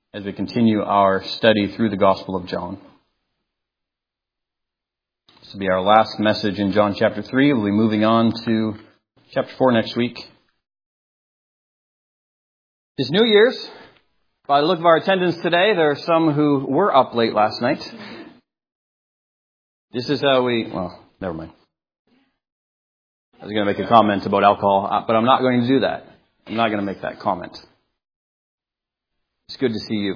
as we continue our study through the Gospel of John. This will be our last message in John chapter 3. We'll be moving on to chapter 4 next week. It's New Year's. By the look of our attendance today, there are some who were up late last night. This is how never mind. I was going to make a comment about alcohol, but I'm not going to do that. I'm not going to make that comment. It's good to see you.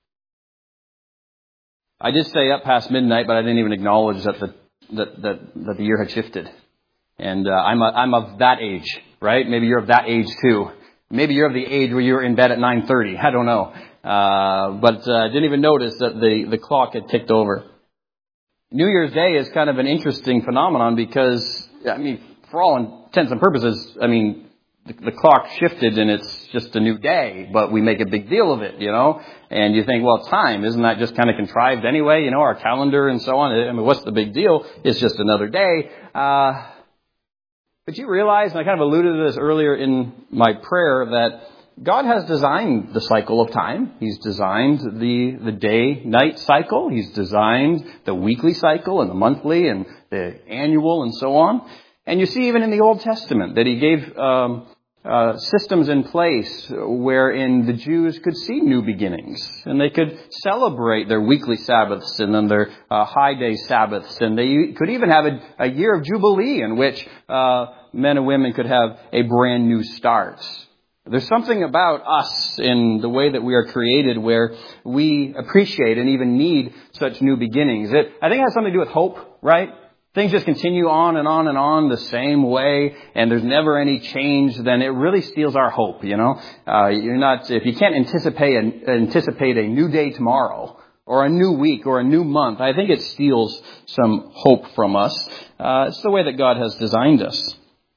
I did stay up past midnight, but I didn't even acknowledge that the year had shifted. And I'm of that age, right? Maybe you're of that age too. Maybe you're of the age where you were in bed at 9:30. I don't know. But I didn't even notice that the clock had ticked over. New Year's Day is kind of an interesting phenomenon because, for all intents and purposes, the clock shifted and it's just a new day, but we make a big deal of it, and you think, well, time, isn't that just kind of contrived anyway, our calendar and so on? What's the big deal? It's just another day. But you realize, and I kind of alluded to this earlier in my prayer, that God has designed the cycle of time. He's designed the day-night cycle. He's designed the weekly cycle and the monthly and the annual and so on. And you see even in the Old Testament that He gave systems in place wherein the Jews could see new beginnings. And they could celebrate their weekly Sabbaths and then their high day Sabbaths. And they could even have a year of Jubilee in which men and women could have a brand new start. There's something about us in the way that we are created where we appreciate and even need such new beginnings. I think it has something to do with hope, right? Things just continue on and on and on the same way, and there's never any change, then it really steals our hope, if you can't anticipate a new day tomorrow, or a new week, or a new month, I think it steals some hope from us. It's the way that God has designed us.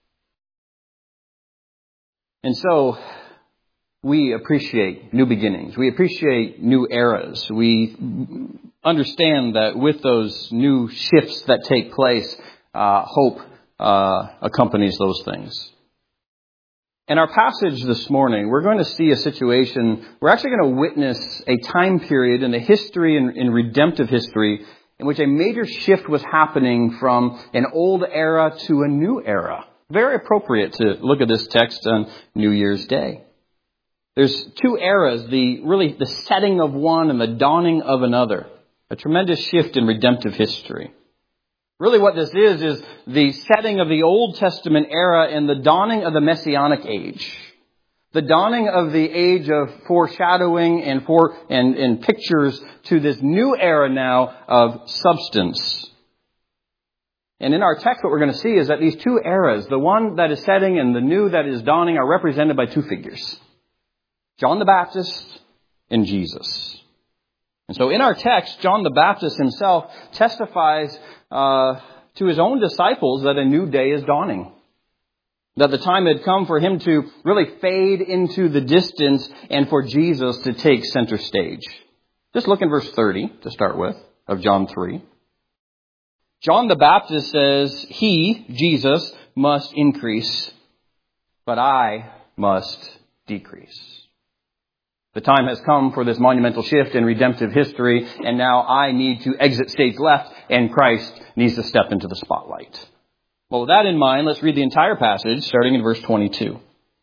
And so, we appreciate new beginnings. We appreciate new eras. We understand that with those new shifts that take place, hope accompanies those things. In our passage this morning, we're going to see a situation, we're actually going to witness a time period in the history and in redemptive history in which a major shift was happening from an old era to a new era. Very appropriate to look at this text on New Year's Day. There's two eras, the setting of one and the dawning of another. A tremendous shift in redemptive history. Really what this is the setting of the Old Testament era and the dawning of the Messianic age. The dawning of the age of foreshadowing and pictures to this new era now of substance. And in our text, what we're going to see is that these two eras, the one that is setting and the new that is dawning, are represented by two figures. John the Baptist and Jesus. And so in our text, John the Baptist himself testifies to his own disciples that a new day is dawning. That the time had come for him to really fade into the distance and for Jesus to take center stage. Just look in verse 30 to start with of John 3. John the Baptist says, "He, Jesus, must increase, but I must decrease." The time has come for this monumental shift in redemptive history, and now I need to exit stage left, and Christ needs to step into the spotlight. Well, with that in mind, let's read the entire passage, starting in verse 22.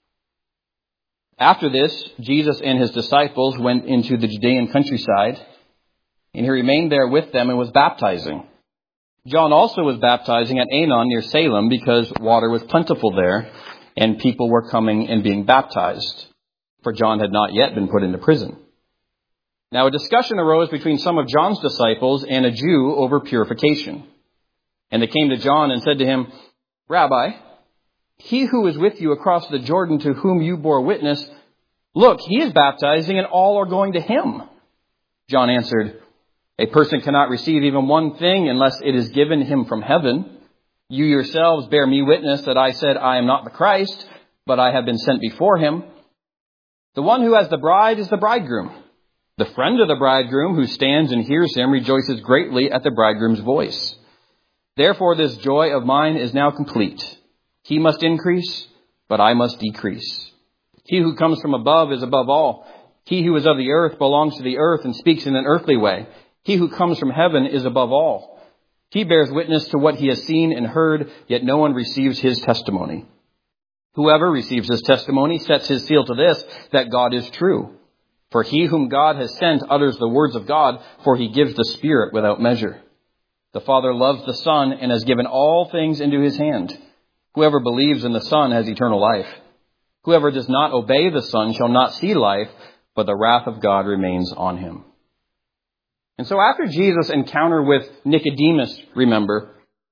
After this, Jesus and his disciples went into the Judean countryside, and he remained there with them and was baptizing. John also was baptizing at Aenon near Salem because water was plentiful there, and people were coming and being baptized. For John had not yet been put into prison. Now a discussion arose between some of John's disciples and a Jew over purification. And they came to John and said to him, "Rabbi, he who is with you across the Jordan to whom you bore witness, look, he is baptizing and all are going to him." John answered, "A person cannot receive even one thing unless it is given him from heaven. You yourselves bear me witness that I said I am not the Christ, but I have been sent before him. The one who has the bride is the bridegroom. The friend of the bridegroom who stands and hears him rejoices greatly at the bridegroom's voice. Therefore this joy of mine is now complete. He must increase, but I must decrease. He who comes from above is above all. He who is of the earth belongs to the earth and speaks in an earthly way. He who comes from heaven is above all. He bears witness to what he has seen and heard, yet no one receives his testimony. Whoever receives his testimony sets his seal to this, that God is true. For he whom God has sent utters the words of God, for he gives the Spirit without measure. The Father loves the Son and has given all things into his hand. Whoever believes in the Son has eternal life. Whoever does not obey the Son shall not see life, but the wrath of God remains on him. And so after Jesus' encounter with Nicodemus, remember,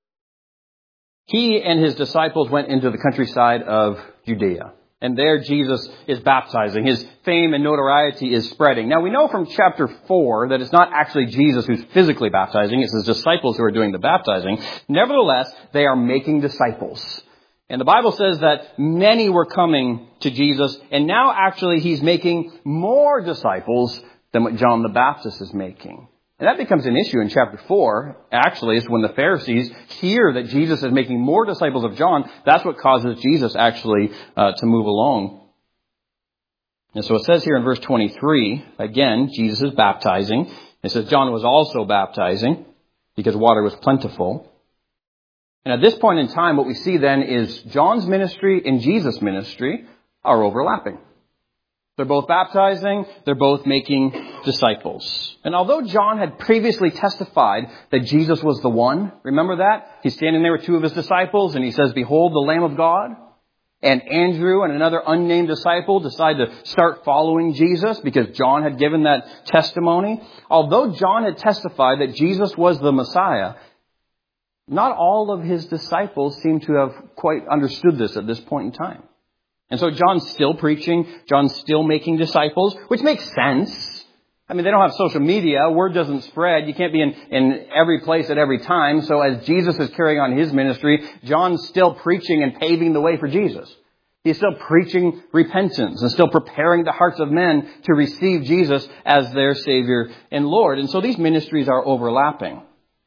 he and his disciples went into the countryside of Judea. And there Jesus is baptizing. His fame and notoriety is spreading. Now we know from chapter 4 that it's not actually Jesus who's physically baptizing. It's his disciples who are doing the baptizing. Nevertheless, they are making disciples. And the Bible says that many were coming to Jesus. And now actually he's making more disciples than what John the Baptist is making. And that becomes an issue in chapter 4. Actually, it's when the Pharisees hear that Jesus is making more disciples of John. That's what causes Jesus actually to move along. And so it says here in verse 23, again, Jesus is baptizing. It says John was also baptizing because water was plentiful. And at this point in time, what we see then is John's ministry and Jesus' ministry are overlapping. They're both baptizing. They're both making disciples. And although John had previously testified that Jesus was the one, remember that? He's standing there with two of his disciples and he says, "Behold the Lamb of God." And Andrew and another unnamed disciple decide to start following Jesus because John had given that testimony. Although John had testified that Jesus was the Messiah, not all of his disciples seem to have quite understood this at this point in time. And so John's still preaching. John's still making disciples, which makes sense. I mean, they don't have social media. Word doesn't spread. You can't be in every place at every time. So as Jesus is carrying on his ministry, John's still preaching and paving the way for Jesus. He's still preaching repentance and still preparing the hearts of men to receive Jesus as their Savior and Lord. And so these ministries are overlapping.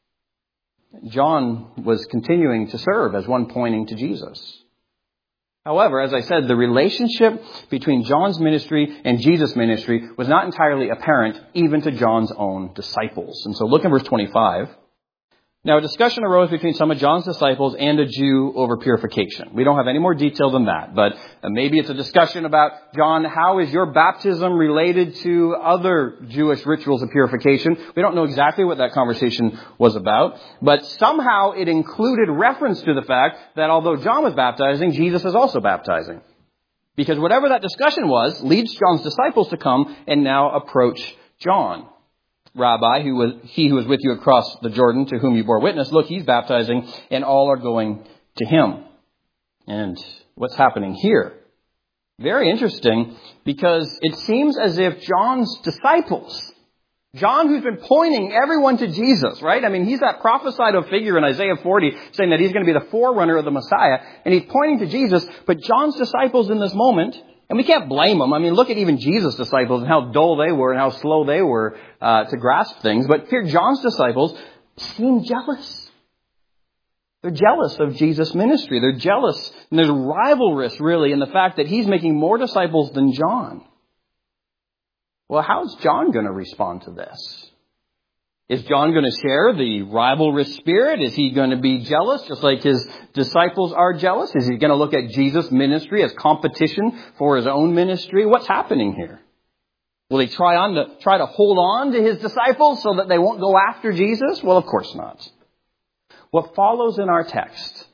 John was continuing to serve as one pointing to Jesus. However, as I said, the relationship between John's ministry and Jesus' ministry was not entirely apparent even to John's own disciples. And so look in verse 25. Now, a discussion arose between some of John's disciples and a Jew over purification. We don't have any more detail than that, but maybe it's a discussion about, John, how is your baptism related to other Jewish rituals of purification? We don't know exactly what that conversation was about, but somehow it included reference to the fact that although John was baptizing, Jesus is also baptizing. Because whatever that discussion was leads John's disciples to come and now approach John. Rabbi, he who was with you across the Jordan, to whom you bore witness, look, he's baptizing, and all are going to him. And what's happening here? Very interesting, because it seems as if John's disciples, John who's been pointing everyone to Jesus, right? I mean, he's that prophesied of figure in Isaiah 40, saying that he's going to be the forerunner of the Messiah, and he's pointing to Jesus, but John's disciples in this moment, and we can't blame them. I mean, look at even Jesus' disciples and how dull they were and how slow they were to grasp things. But here, John's disciples seem jealous. They're jealous of Jesus' ministry. They're jealous, and there's rivalrous, really, in the fact that he's making more disciples than John. Well, how's John going to respond to this? Is John going to share the rivalrous spirit? Is he going to be jealous, just like his disciples are jealous? Is he going to look at Jesus' ministry as competition for his own ministry? What's happening here? Will he try to hold on to his disciples so that they won't go after Jesus? Well, of course not. What follows in our text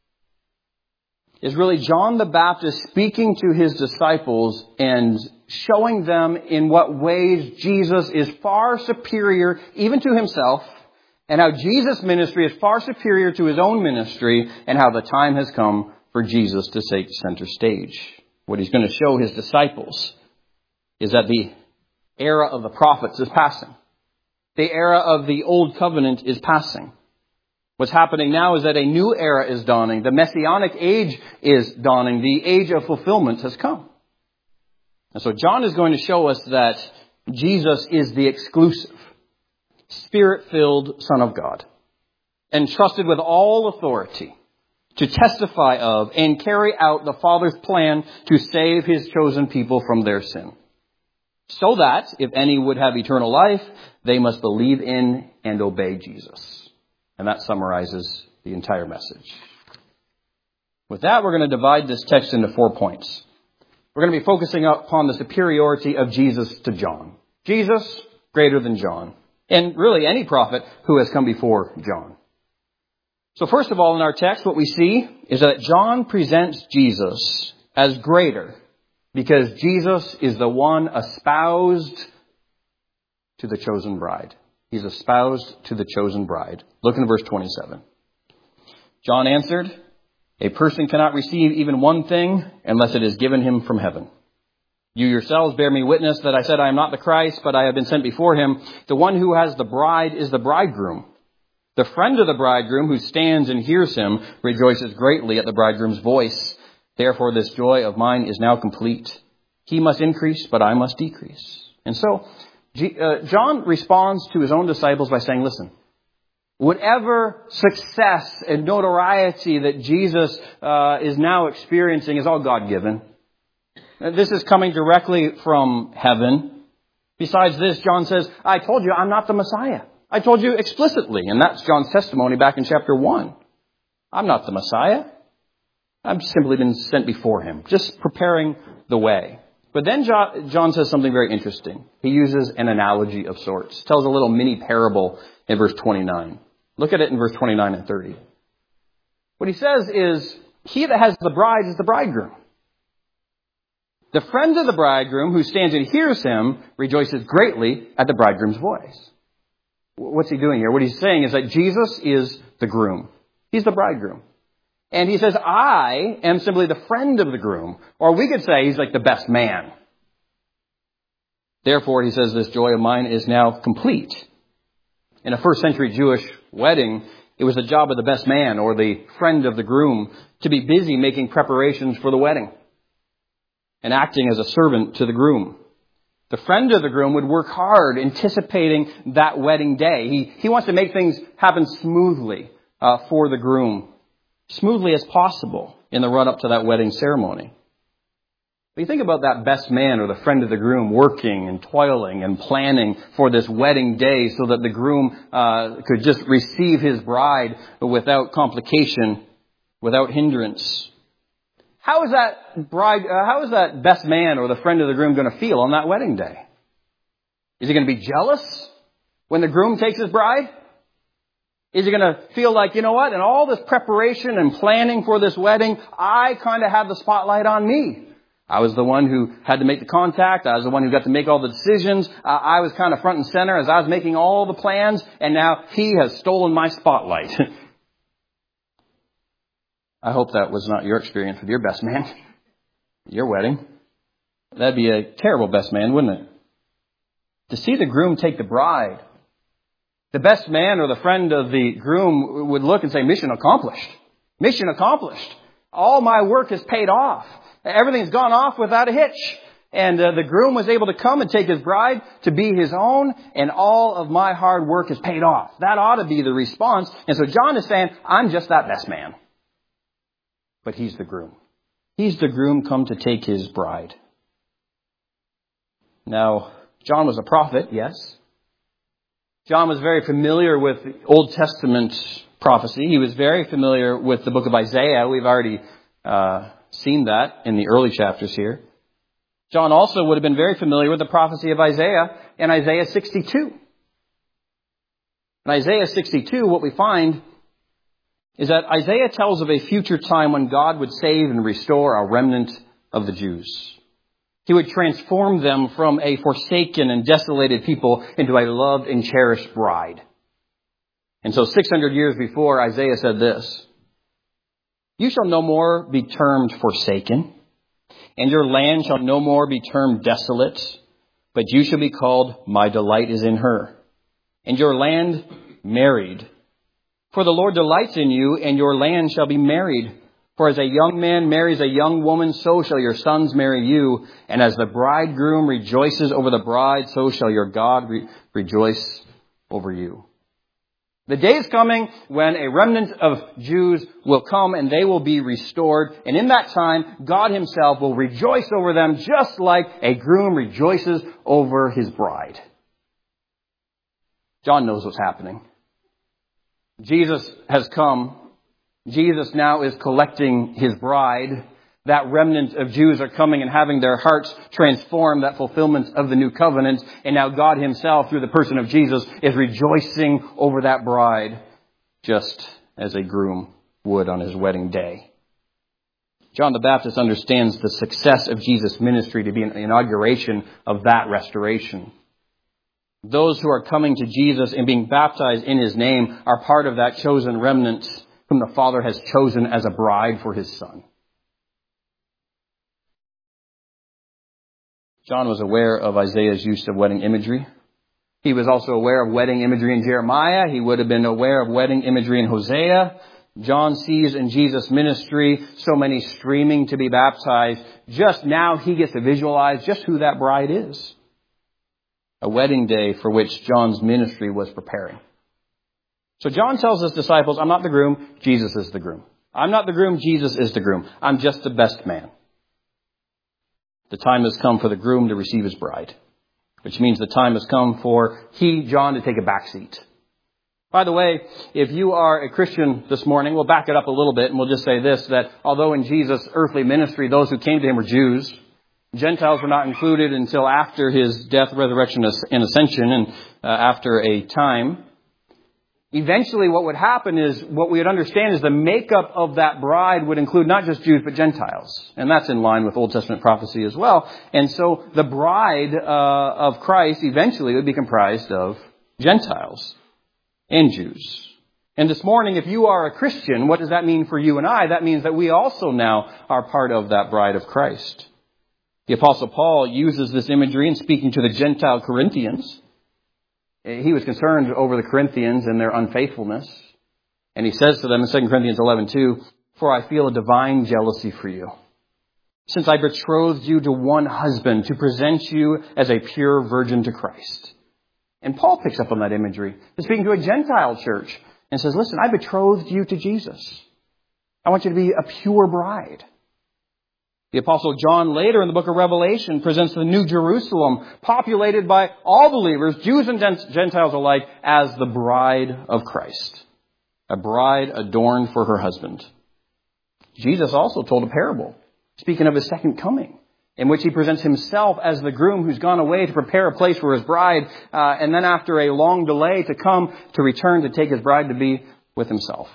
is really John the Baptist speaking to his disciples and showing them in what ways Jesus is far superior even to himself, and how Jesus' ministry is far superior to his own ministry, and how the time has come for Jesus to take center stage. What he's going to show his disciples is that the era of the prophets is passing. The era of the old covenant is passing. What's happening now is that a new era is dawning. The messianic age is dawning. The age of fulfillment has come. And so John is going to show us that Jesus is the exclusive, Spirit-filled Son of God, entrusted with all authority to testify of and carry out the Father's plan to save his chosen people from their sin. So that, if any would have eternal life, they must believe in and obey Jesus. And that summarizes the entire message. With that, we're going to divide this text into 4 points. We're going to be focusing upon the superiority of Jesus to John. Jesus greater than John. And really any prophet who has come before John. So first of all, in our text, what we see is that John presents Jesus as greater because Jesus is the one espoused to the chosen bride. He's espoused to the chosen bride. Look in verse 27. John answered, "A person cannot receive even one thing unless it is given him from heaven. You yourselves bear me witness that I said I am not the Christ, but I have been sent before him. The one who has the bride is the bridegroom. The friend of the bridegroom who stands and hears him rejoices greatly at the bridegroom's voice. Therefore this joy of mine is now complete. He must increase, but I must decrease." And so John responds to his own disciples by saying, listen, whatever success and notoriety that Jesus is now experiencing is all God-given. This is coming directly from heaven. Besides this, John says, I told you I'm not the Messiah. I told you explicitly, and that's John's testimony back in chapter 1. I'm not the Messiah. I've simply been sent before him, just preparing the way. But then John says something very interesting. He uses an analogy of sorts. Tells a little mini parable in verse 29. Look at it in verse 29 and 30. What he says is, he that has the bride is the bridegroom. The friend of the bridegroom who stands and hears him rejoices greatly at the bridegroom's voice. What's he doing here? What he's saying is that Jesus is the groom. He's the bridegroom. And he says, I am simply the friend of the groom. Or we could say he's like the best man. Therefore, he says, this joy of mine is now complete. In a first century Jewish wedding, it was the job of the best man or the friend of the groom to be busy making preparations for the wedding and acting as a servant to the groom. The friend of the groom would work hard anticipating that wedding day. He wants to make things happen smoothly for the groom. Smoothly as possible in the run-up to that wedding ceremony. But you think about that best man or the friend of the groom working and toiling and planning for this wedding day so that the groom could just receive his bride without complication, without hindrance. How is that best man or the friend of the groom going to feel on that wedding day? Is he going to be jealous when the groom takes his bride? Is he going to feel like, you know what, in all this preparation and planning for this wedding, I kind of had the spotlight on me. I was the one who had to make the contact. I was the one who got to make all the decisions. I was kind of front and center as I was making all the plans, and now he has stolen my spotlight. I hope that was not your experience with your best man, your wedding. That'd be a terrible best man, wouldn't it? To see the groom take the bride, the best man or the friend of the groom would look and say, mission accomplished. Mission accomplished. All my work is paid off. Everything's gone off without a hitch. And the groom was able to come and take his bride to be his own, and all of my hard work is paid off. That ought to be the response. And so John is saying, I'm just that best man. But he's the groom. He's the groom come to take his bride. Now, John was a prophet, yes. John was very familiar with Old Testament prophecy. He was very familiar with the book of Isaiah. We've already seen that in the early chapters here. John also would have been very familiar with the prophecy of Isaiah in Isaiah 62. In Isaiah 62, what we find is that Isaiah tells of a future time when God would save and restore a remnant of the Jews. He would transform them from a forsaken and desolated people into a loved and cherished bride. And so 600 years before, Isaiah said this, you shall no more be termed forsaken, and your land shall no more be termed desolate, but you shall be called, my delight is in her, and your land married. For the Lord delights in you, and your land shall be married. For as a young man marries a young woman, so shall your sons marry you. And as the bridegroom rejoices over the bride, so shall your God rejoice over you. The day is coming when a remnant of Jews will come and they will be restored. And in that time, God himself will rejoice over them just like a groom rejoices over his bride. John knows what's happening. Jesus has come. Jesus now is collecting his bride. That remnant of Jews are coming and having their hearts transformed, that fulfillment of the new covenant. And now God himself, through the person of Jesus, is rejoicing over that bride, just as a groom would on his wedding day. John the Baptist understands the success of Jesus' ministry to be an inauguration of that restoration. Those who are coming to Jesus and being baptized in his name are part of that chosen remnant whom the Father has chosen as a bride for his Son. John was aware of Isaiah's use of wedding imagery. He was also aware of wedding imagery in Jeremiah. He would have been aware of wedding imagery in Hosea. John sees in Jesus' ministry so many streaming to be baptized. Just now he gets to visualize just who that bride is. A wedding day for which John's ministry was preparing. So John tells his disciples, I'm not the groom, Jesus is the groom. I'm not the groom, Jesus is the groom. I'm just the best man. The time has come for the groom to receive his bride, which means the time has come for John, to take a back seat. By the way, if you are a Christian this morning, we'll back it up a little bit and we'll just say this, that although in Jesus' earthly ministry, those who came to him were Jews, Gentiles were not included until after his death, resurrection, and ascension, and after a time. Eventually what would happen is, what we would understand is the makeup of that bride would include not just Jews, but Gentiles. And that's in line with Old Testament prophecy as well. And so the bride of Christ eventually would be comprised of Gentiles and Jews. And this morning, if you are a Christian, what does that mean for you and I? That means that we also now are part of that bride of Christ. The Apostle Paul uses this imagery in speaking to the Gentile Corinthians. He was concerned over the Corinthians and their unfaithfulness. And he says to them in 2 Corinthians 11:2, "For I feel a divine jealousy for you, since I betrothed you to one husband to present you as a pure virgin to Christ." And Paul picks up on that imagery. He's speaking to a Gentile church and says, listen, I betrothed you to Jesus. I want you to be a pure bride. The Apostle John later in the book of Revelation presents the New Jerusalem, populated by all believers, Jews and Gentiles alike, as the bride of Christ. A bride adorned for her husband. Jesus also told a parable, speaking of his second coming, in which he presents himself as the groom who's gone away to prepare a place for his bride, and then after a long delay to come to return to take his bride to be with himself.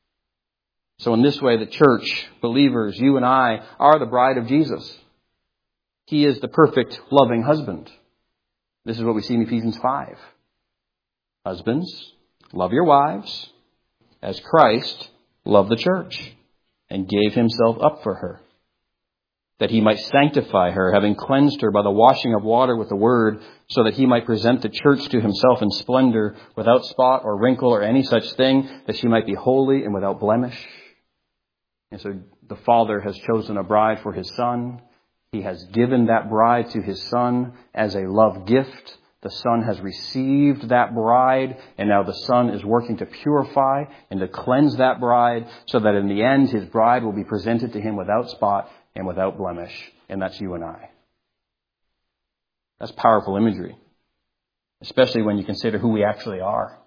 So in this way, the church, believers, you and I, are the bride of Jesus. He is the perfect, loving husband. This is what we see in Ephesians 5. Husbands, love your wives as Christ loved the church and gave himself up for her, that he might sanctify her, having cleansed her by the washing of water with the word, so that he might present the church to himself in splendor, without spot or wrinkle or any such thing, that she might be holy and without blemish. And so the Father has chosen a bride for his Son. He has given that bride to his Son as a love gift. The Son has received that bride, and now the Son is working to purify and to cleanse that bride, so that in the end his bride will be presented to him without spot and without blemish. And that's you and I. That's powerful imagery, especially when you consider who we actually are.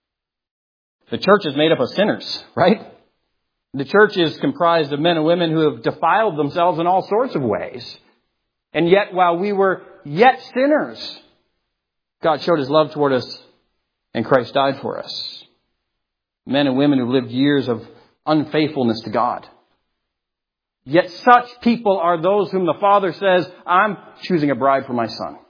The church is made up of sinners, right? The church is comprised of men and women who have defiled themselves in all sorts of ways. And yet, while we were yet sinners, God showed his love toward us and Christ died for us. Men and women who lived years of unfaithfulness to God. Yet such people are those whom the Father says, I'm choosing a bride for my Son.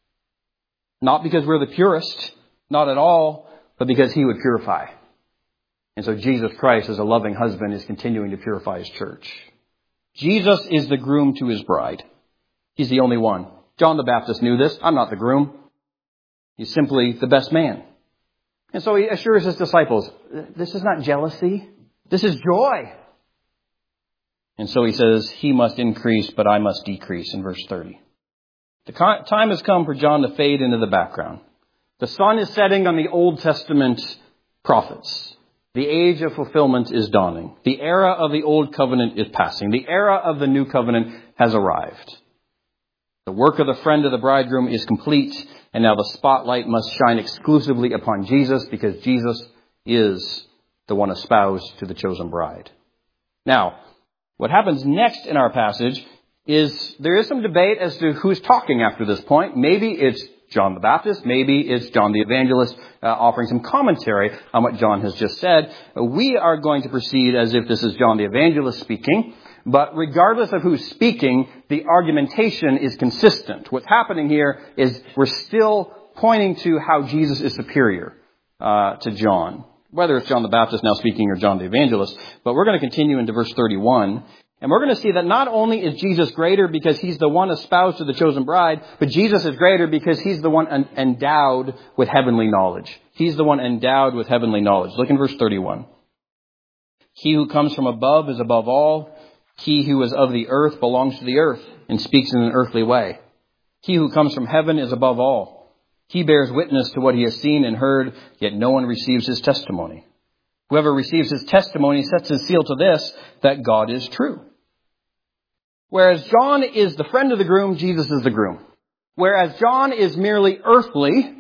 Not because we're the purest, not at all, but because he would purify. And so Jesus Christ, as a loving husband, is continuing to purify his church. Jesus is the groom to his bride. He's the only one. John the Baptist knew this. I'm not the groom. He's simply the best man. And so he assures his disciples, this is not jealousy. This is joy. And so he says, he must increase, but I must decrease, in verse 30. The time has come for John to fade into the background. The sun is setting on the Old Testament prophets. The age of fulfillment is dawning. The era of the old covenant is passing. The era of the new covenant has arrived. The work of the friend of the bridegroom is complete, and now the spotlight must shine exclusively upon Jesus, because Jesus is the one espoused to the chosen bride. Now, what happens next in our passage is there is some debate as to who's talking after this point. Maybe it's John the Baptist. Maybe it's John the Evangelist offering some commentary on what John has just said. We are going to proceed as if this is John the Evangelist speaking. But regardless of who's speaking, the argumentation is consistent. What's happening here is we're still pointing to how Jesus is superior to John. Whether it's John the Baptist now speaking or John the Evangelist. But we're going to continue into verse 31. And we're going to see that not only is Jesus greater because he's the one espoused to the chosen bride, but Jesus is greater because he's the one endowed with heavenly knowledge. He's the one endowed with heavenly knowledge. Look in verse 31. He who comes from above is above all. He who is of the earth belongs to the earth and speaks in an earthly way. He who comes from heaven is above all. He bears witness to what he has seen and heard, yet no one receives his testimony. Whoever receives his testimony sets his seal to this, that God is true. Whereas John is the friend of the groom, Jesus is the groom. Whereas John is merely earthly,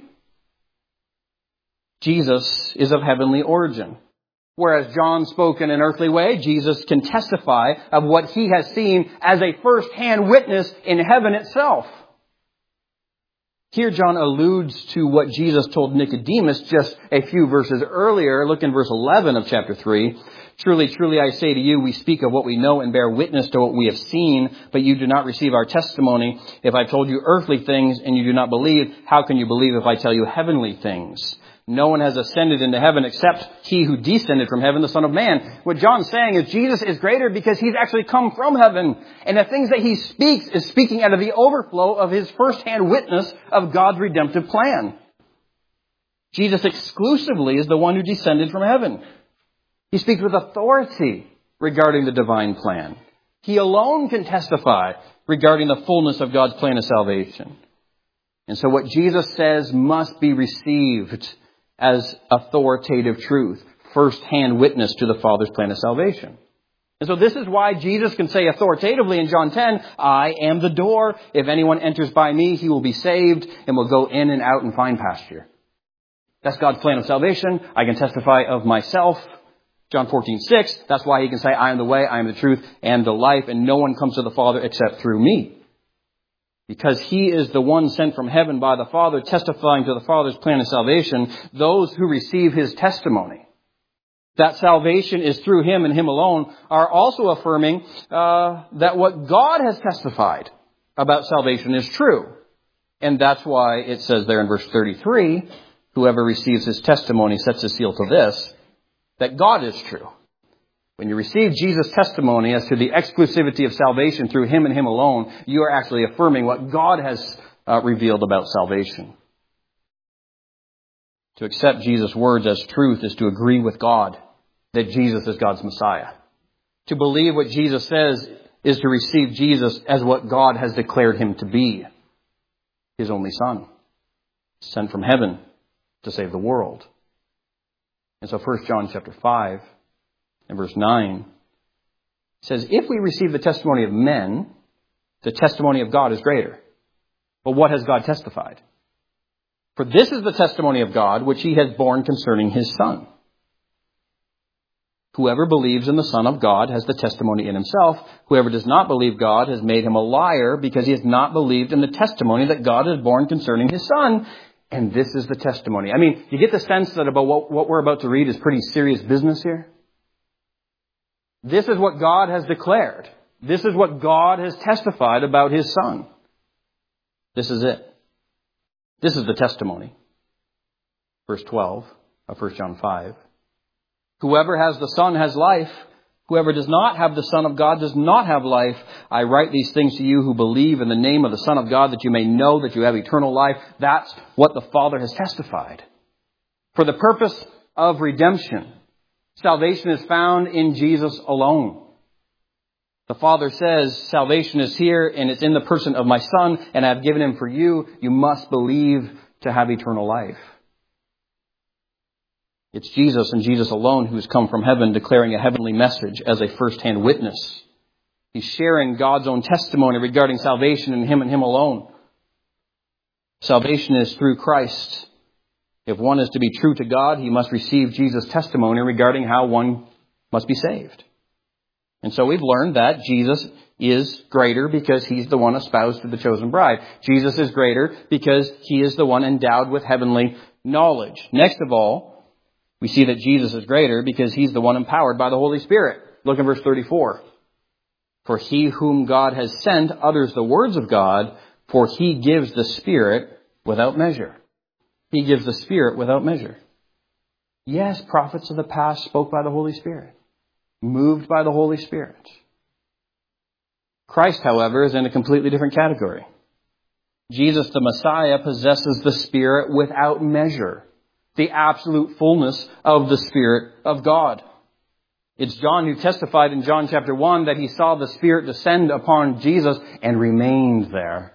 Jesus is of heavenly origin. Whereas John spoke in an earthly way, Jesus can testify of what he has seen as a first-hand witness in heaven itself. Here John alludes to what Jesus told Nicodemus just a few verses earlier. Look in verse 11 of chapter 3. Truly, truly, I say to you, we speak of what we know and bear witness to what we have seen, but you do not receive our testimony. If I told you earthly things and you do not believe, how can you believe if I tell you heavenly things? No one has ascended into heaven except he who descended from heaven, the Son of Man. What John's saying is Jesus is greater because he's actually come from heaven. And the things that he speaks is speaking out of the overflow of his first-hand witness of God's redemptive plan. Jesus exclusively is the one who descended from heaven. He speaks with authority regarding the divine plan. He alone can testify regarding the fullness of God's plan of salvation. And so what Jesus says must be received as authoritative truth, first-hand witness to the Father's plan of salvation. And so this is why Jesus can say authoritatively in John 10, I am the door. If anyone enters by me, he will be saved and will go in and out and find pasture. That's God's plan of salvation. I can testify of myself. John 14:6, that's why he can say, I am the way, I am the truth, and the life, and no one comes to the Father except through me. Because he is the one sent from heaven by the Father, testifying to the Father's plan of salvation, those who receive his testimony, that salvation is through him and him alone, are also affirming that what God has testified about salvation is true. And that's why it says there in verse 33, whoever receives his testimony sets his seal to this, that God is true. When you receive Jesus' testimony as to the exclusivity of salvation through him and him alone, you are actually affirming what God has revealed about salvation. To accept Jesus' words as truth is to agree with God that Jesus is God's Messiah. To believe what Jesus says is to receive Jesus as what God has declared him to be, his only Son, sent from heaven to save the world. And so 1 John chapter 5 and verse 9 says, if we receive the testimony of men, the testimony of God is greater. But what has God testified? For this is the testimony of God which he has borne concerning his Son. Whoever believes in the Son of God has the testimony in himself. Whoever does not believe God has made him a liar, because he has not believed in the testimony that God has borne concerning his Son. And this is the testimony. I mean, you get the sense that about what we're about to read is pretty serious business here. This is what God has declared. This is what God has testified about his Son. This is it. This is the testimony. Verse 12 of 1 John 5. Whoever has the Son has life. Whoever does not have the Son of God does not have life. I write these things to you who believe in the name of the Son of God, that you may know that you have eternal life. That's what the Father has testified. For the purpose of redemption, salvation is found in Jesus alone. The Father says, salvation is here and it's in the person of my Son, and I have given him for you. You must believe to have eternal life. It's Jesus and Jesus alone who's come from heaven declaring a heavenly message as a first-hand witness. He's sharing God's own testimony regarding salvation in Him and Him alone. Salvation is through Christ. If one is to be true to God, he must receive Jesus' testimony regarding how one must be saved. And so we've learned that Jesus is greater because He's the one espoused to the chosen bride. Jesus is greater because He is the one endowed with heavenly knowledge. Next of all, we see that Jesus is greater because He's the one empowered by the Holy Spirit. Look in verse 34. For He whom God has sent utters the words of God, for He gives the Spirit without measure. He gives the Spirit without measure. Yes, prophets of the past spoke by the Holy Spirit, moved by the Holy Spirit. Christ, however, is in a completely different category. Jesus, the Messiah, possesses the Spirit without measure, the absolute fullness of the Spirit of God. It's John who testified in John chapter 1 that he saw the Spirit descend upon Jesus and remained there.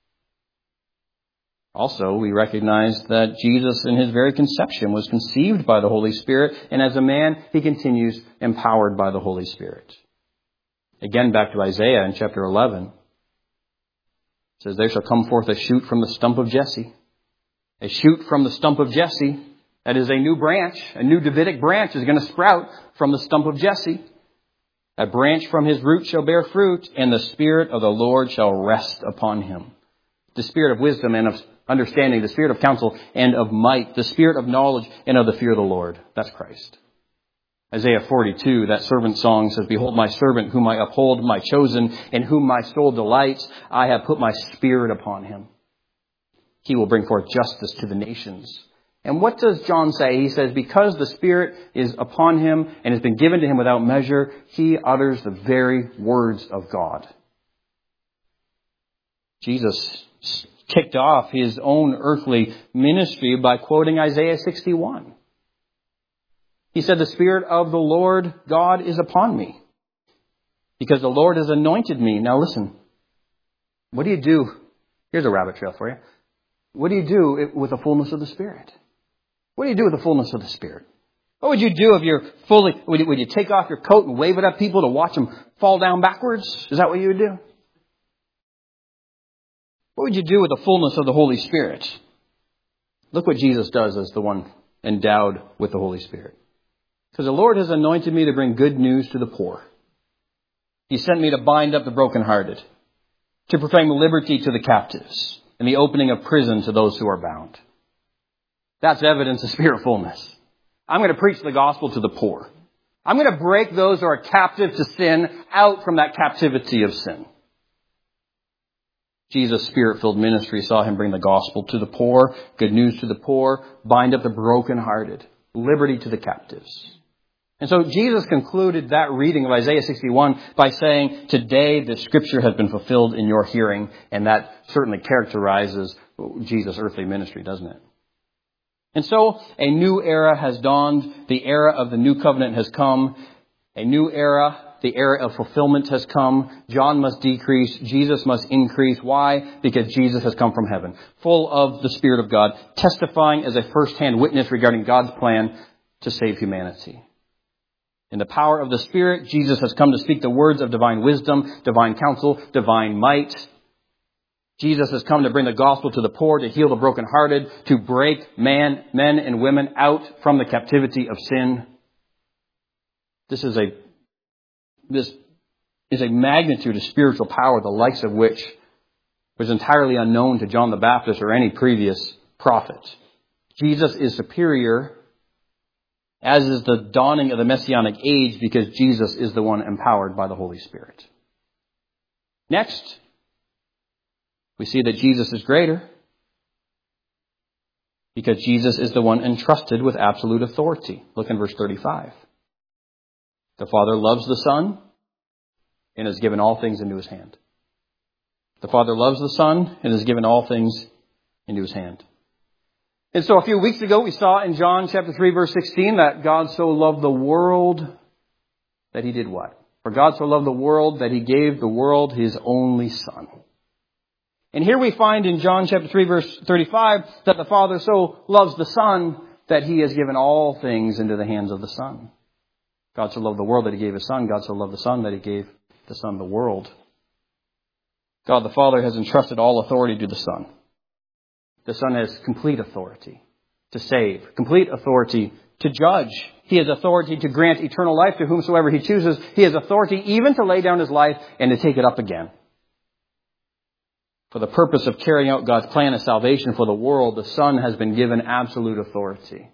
Also, we recognize that Jesus in His very conception was conceived by the Holy Spirit, and as a man, He continues empowered by the Holy Spirit. Again, back to Isaiah in chapter 11. It says, there shall come forth a shoot from the stump of Jesse. A shoot from the stump of Jesse. That is a new branch. A new Davidic branch is going to sprout from the stump of Jesse. A branch from his root shall bear fruit, and the Spirit of the Lord shall rest upon him. The Spirit of wisdom and of understanding, the Spirit of counsel and of might, the Spirit of knowledge and of the fear of the Lord. That's Christ. Isaiah 42, that servant song says, behold my servant whom I uphold, my chosen, in whom my soul delights. I have put my Spirit upon him. He will bring forth justice to the nations. And what does John say? He says, because the Spirit is upon him and has been given to him without measure, he utters the very words of God. Jesus kicked off His own earthly ministry by quoting Isaiah 61. He said, the Spirit of the Lord God is upon me, because the Lord has anointed me. Now listen, what do you do? Here's a rabbit trail for you. What do you do with the fullness of the Spirit? What do you do with the fullness of the Spirit? What would you do if you're fully, would you take off your coat and wave it at people to watch them fall down backwards? Is that what you would do? What would you do with the fullness of the Holy Spirit? Look what Jesus does as the one endowed with the Holy Spirit. Because the Lord has anointed me to bring good news to the poor. He sent me to bind up the brokenhearted, to proclaim liberty to the captives, and the opening of prison to those who are bound. That's evidence of Spirit fullness. I'm going to preach the gospel to the poor. I'm going to break those who are captive to sin out from that captivity of sin. Jesus' Spirit-filled ministry saw Him bring the gospel to the poor, good news to the poor, bind up the brokenhearted, liberty to the captives. And so Jesus concluded that reading of Isaiah 61 by saying, today the Scripture has been fulfilled in your hearing, and that certainly characterizes Jesus' earthly ministry, doesn't it? And so a new era has dawned. The era of the new covenant has come. A new era, the era of fulfillment has come. John must decrease. Jesus must increase. Why? Because Jesus has come from heaven, full of the Spirit of God, testifying as a first-hand witness regarding God's plan to save humanity. In the power of the Spirit, Jesus has come to speak the words of divine wisdom, divine counsel, divine might. Jesus has come to bring the gospel to the poor, to heal the brokenhearted, to break men and women out from the captivity of sin. This is a magnitude of spiritual power, the likes of which was entirely unknown to John the Baptist or any previous prophet. Jesus is superior, as is the dawning of the Messianic age, because Jesus is the one empowered by the Holy Spirit. Next, we see that Jesus is greater because Jesus is the one entrusted with absolute authority. Look in verse 35. The Father loves the Son and has given all things into His hand. The Father loves the Son and has given all things into His hand. And so a few weeks ago we saw in John chapter 3 verse 16 that God so loved the world that He did what? For God so loved the world that He gave the world His only Son. And here we find in John chapter 3 verse 35 that the Father so loves the Son that He has given all things into the hands of the Son. God so loved the world that He gave His Son. God so loved the Son that He gave the Son the world. God the Father has entrusted all authority to the Son. The Son has complete authority to save, complete authority to judge. He has authority to grant eternal life to whomsoever He chooses. He has authority even to lay down His life and to take it up again. For the purpose of carrying out God's plan of salvation for the world, the Son has been given absolute authority.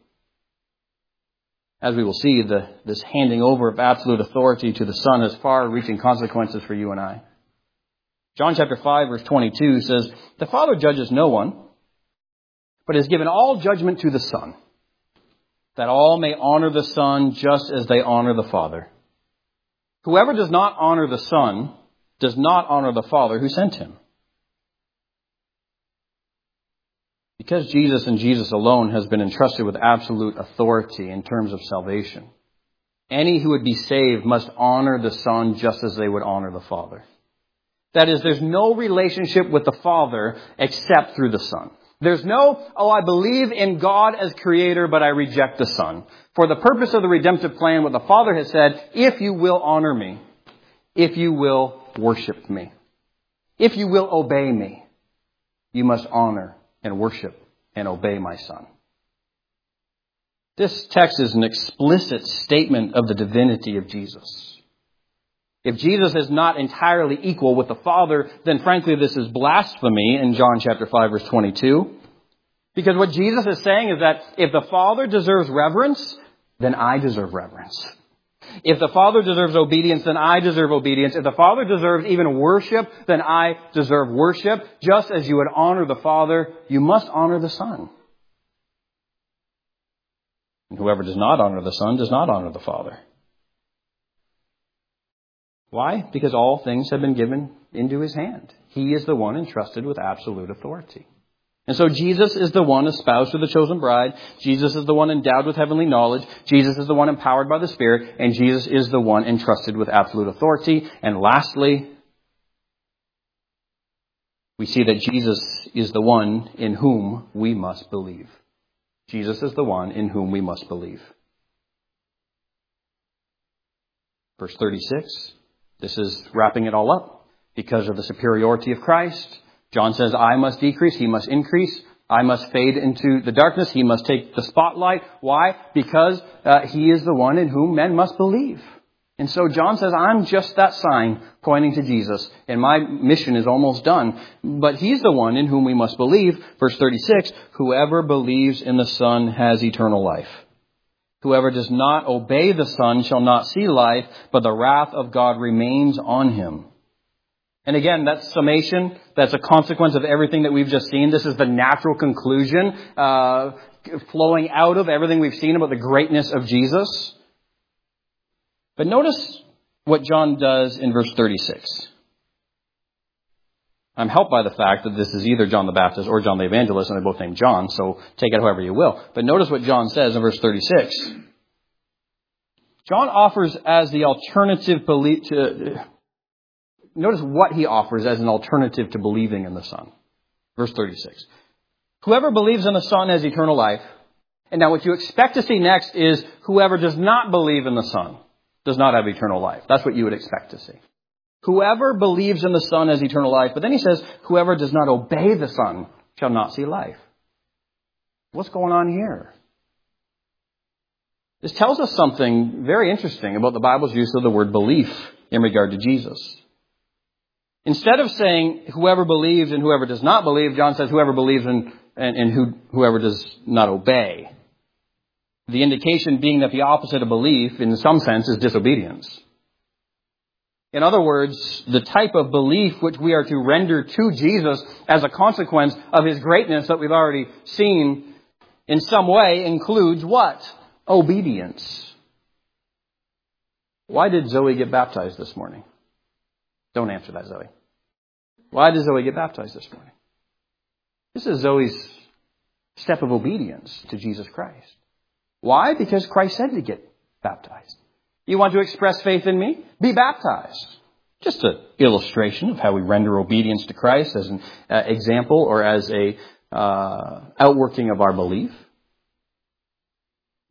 As we will see, this handing over of absolute authority to the Son has far-reaching consequences for you and I. John chapter 5, verse 22 says, "The Father judges no one, but has given all judgment to the Son, that all may honor the Son just as they honor the Father. Whoever does not honor the Son does not honor the Father who sent Him." Because Jesus and Jesus alone has been entrusted with absolute authority in terms of salvation, any who would be saved must honor the Son just as they would honor the Father. That is, there's no relationship with the Father except through the Son. There's no, I believe in God as Creator, but I reject the Son. For the purpose of the redemptive plan, what the Father has said, if you will honor me, if you will worship me, if you will obey me, you must honor and worship and obey my Son. This text is an explicit statement of the divinity of Jesus. If Jesus is not entirely equal with the Father, then frankly this is blasphemy in John chapter 5 verse 22. Because what Jesus is saying is that if the Father deserves reverence, then I deserve reverence. If the Father deserves obedience, then I deserve obedience. If the Father deserves even worship, then I deserve worship. Just as you would honor the Father, you must honor the Son. And whoever does not honor the Son does not honor the Father. Why? Because all things have been given into His hand. He is the one entrusted with absolute authority. And so Jesus is the one espoused to the chosen bride. Jesus is the one endowed with heavenly knowledge. Jesus is the one empowered by the Spirit. And Jesus is the one entrusted with absolute authority. And lastly, we see that Jesus is the one in whom we must believe. Jesus is the one in whom we must believe. Verse 36. This is wrapping it all up. Because of the superiority of Christ, John says, I must decrease, He must increase. I must fade into the darkness. He must take the spotlight. Why? Because He is the one in whom men must believe. And so John says, I'm just that sign pointing to Jesus. And my mission is almost done. But He's the one in whom we must believe. Verse 36, whoever believes in the Son has eternal life. Whoever does not obey the Son shall not see life, but the wrath of God remains on him. And again, that summation, that's a consequence of everything that we've just seen. This is the natural conclusion flowing out of everything we've seen about the greatness of Jesus. But notice what John does in verse 36. I'm helped by the fact that this is either John the Baptist or John the Evangelist, and they're both named John, so take it however you will. But notice what John says in verse 36. John offers as the alternative belief to... Notice what he offers as an alternative to believing in the Son. Verse 36. Whoever believes in the Son has eternal life. And now what you expect to see next is whoever does not believe in the Son does not have eternal life. That's what you would expect to see. Whoever believes in the Son has eternal life. But then he says, whoever does not obey the Son shall not see life. What's going on here? This tells us something very interesting about the Bible's use of the word belief in regard to Jesus. Instead of saying whoever believes and whoever does not believe, John says whoever believes and whoever does not obey. The indication being that the opposite of belief, in some sense, is disobedience. In other words, the type of belief which we are to render to Jesus as a consequence of His greatness that we've already seen in some way includes what? Obedience. Why did Zoe get baptized this morning? Don't answer that, Zoe. Why did Zoe get baptized this morning? This is Zoe's step of obedience to Jesus Christ. Why? Because Christ said to get baptized. You want to express faith in me? Be baptized. Just an illustration of how we render obedience to Christ as an example or as a outworking of our belief.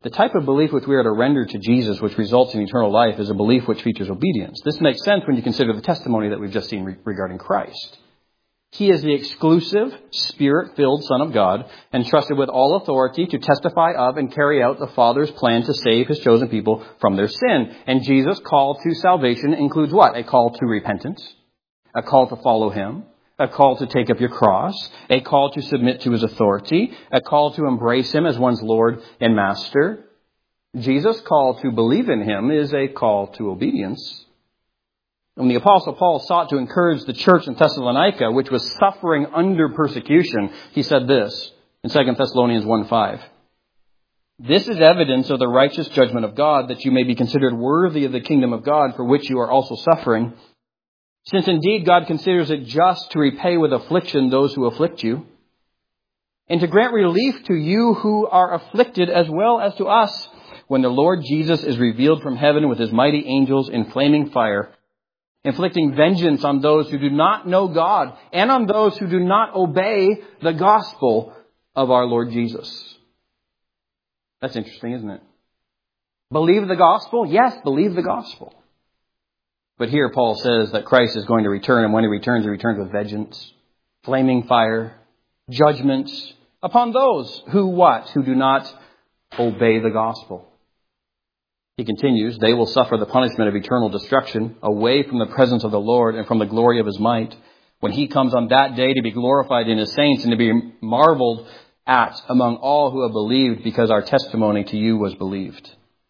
The type of belief which we are to render to Jesus, which results in eternal life, is a belief which features obedience. This makes sense when you consider the testimony that we've just seen regarding Christ. He is the exclusive, Spirit-filled Son of God, entrusted with all authority to testify of and carry out the Father's plan to save His chosen people from their sin. And Jesus' call to salvation includes what? A call to repentance, a call to follow Him, a call to take up your cross, a call to submit to His authority, a call to embrace Him as one's Lord and Master. Jesus' call to believe in Him is a call to obedience. When the Apostle Paul sought to encourage the church in Thessalonica, which was suffering under persecution, he said this in 2 Thessalonians 1:5. This is evidence of the righteous judgment of God, that you may be considered worthy of the kingdom of God, for which you are also suffering. Since indeed God considers it just to repay with affliction those who afflict you, and to grant relief to you who are afflicted as well as to us, when the Lord Jesus is revealed from heaven with His mighty angels in flaming fire, inflicting vengeance on those who do not know God and on those who do not obey the gospel of our Lord Jesus. That's interesting, isn't it? Believe the gospel? Yes, believe the gospel. But here Paul says that Christ is going to return, and when He returns with vengeance, flaming fire, judgments upon those who what? Who do not obey the gospel. He continues, they will suffer the punishment of eternal destruction away from the presence of the Lord and from the glory of His might, when He comes on that day to be glorified in His saints and to be marveled at among all who have believed, because our testimony to you was believed.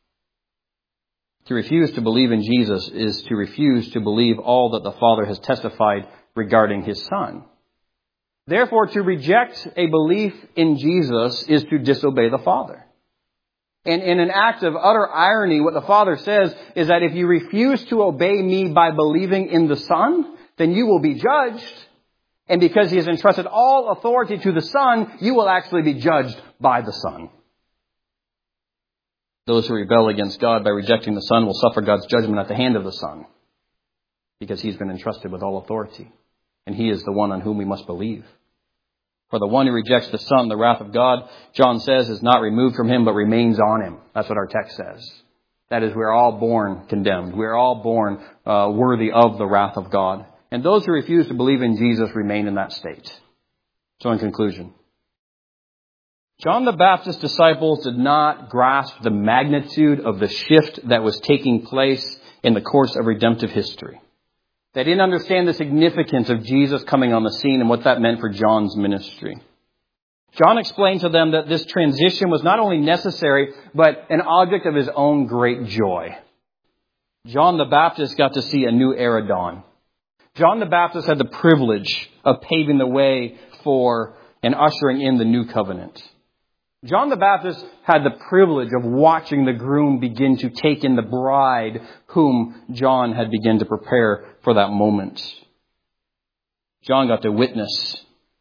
To refuse to believe in Jesus is to refuse to believe all that the Father has testified regarding His Son. Therefore, to reject a belief in Jesus is to disobey the Father. And in an act of utter irony, what the Father says is that if you refuse to obey me by believing in the Son, then you will be judged. And because He has entrusted all authority to the Son, you will actually be judged by the Son. Those who rebel against God by rejecting the Son will suffer God's judgment at the hand of the Son, because He's been entrusted with all authority, and He is the one on whom we must believe. For the one who rejects the Son, the wrath of God, John says, is not removed from him, but remains on him. That's what our text says. That is, we're all born condemned. We're all born worthy of the wrath of God. And those who refuse to believe in Jesus remain in that state. So in conclusion, John the Baptist's disciples did not grasp the magnitude of the shift that was taking place in the course of redemptive history. They didn't understand the significance of Jesus coming on the scene and what that meant for John's ministry. John explained to them that this transition was not only necessary, but an object of his own great joy. John the Baptist got to see a new era dawn. John the Baptist had the privilege of paving the way for and ushering in the new covenant. John the Baptist had the privilege of watching the groom begin to take in the bride whom John had begun to prepare for that moment. John got to witness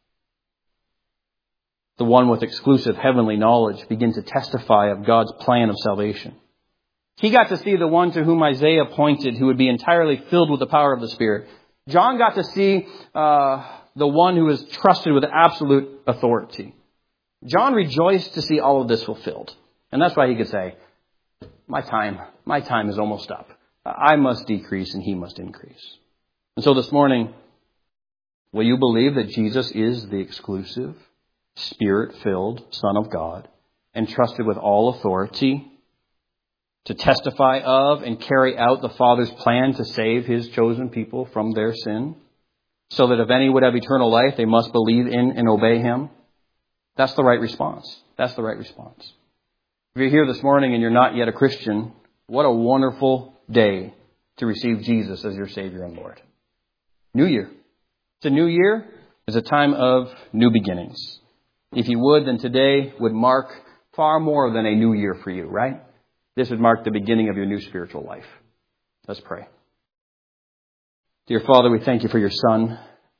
the one with exclusive heavenly knowledge begin to testify of God's plan of salvation. He got to see the one to whom Isaiah pointed, who would be entirely filled with the power of the Spirit. John got to see the one who is trusted with absolute authority. John rejoiced to see all of this fulfilled. And that's why he could say, my time is almost up. I must decrease and He must increase. And so this morning, will you believe that Jesus is the exclusive, Spirit-filled Son of God, entrusted with all authority to testify of and carry out the Father's plan to save His chosen people from their sin, so that if any would have eternal life, they must believe in and obey Him? That's the right response. That's the right response. If you're here this morning and you're not yet a Christian, what a wonderful day to receive Jesus as your Savior and Lord. New year. It's a new year. It's a time of new beginnings. If you would, then today would mark far more than a new year for you, right? This would mark the beginning of your new spiritual life. Let's pray. Dear Father, we thank You for Your Son.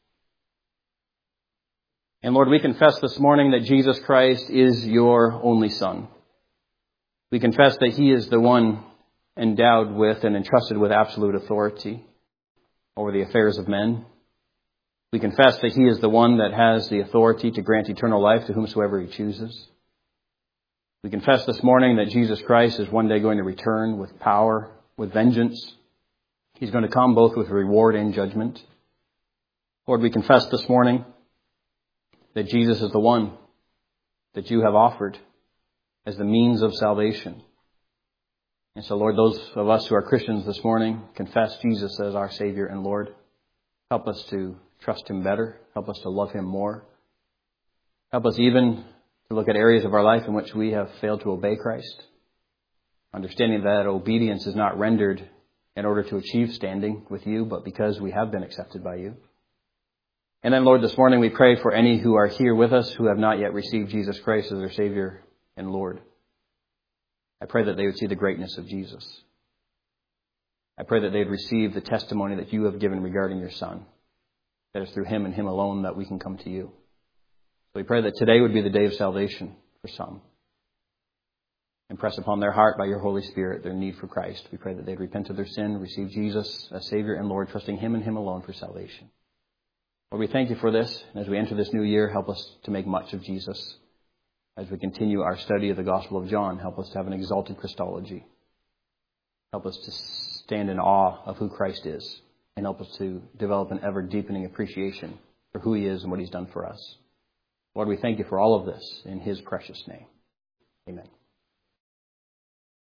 And Lord, we confess this morning that Jesus Christ is Your only Son. We confess that He is the one endowed with and entrusted with absolute authority over the affairs of men. We confess that He is the one that has the authority to grant eternal life to whomsoever He chooses. We confess this morning that Jesus Christ is one day going to return with power, with vengeance. He's going to come both with reward and judgment. Lord, we confess this morning that Jesus is the one that you have offered as the means of salvation. And so, Lord, those of us who are Christians this morning confess Jesus as our Savior and Lord. Help us to trust Him better. Help us to love Him more. Help us even to look at areas of our life in which we have failed to obey Christ, understanding that obedience is not rendered in order to achieve standing with you, but because we have been accepted by you. And then, Lord, this morning we pray for any who are here with us who have not yet received Jesus Christ as their Savior and Lord. I pray that they would see the greatness of Jesus. I pray that they would receive the testimony that you have given regarding your Son, that it's through Him and Him alone that we can come to you. So we pray that today would be the day of salvation for some. Impress upon their heart by your Holy Spirit their need for Christ. We pray that they'd repent of their sin, receive Jesus as Savior and Lord, trusting Him and Him alone for salvation. Lord, we thank you for this. And as we enter this new year, help us to make much of Jesus. As we continue our study of the Gospel of John, help us to have an exalted Christology. Help us to stand in awe of who Christ is. And help us to develop an ever-deepening appreciation for who He is and what He's done for us. Lord, we thank you for all of this in His precious name. Amen.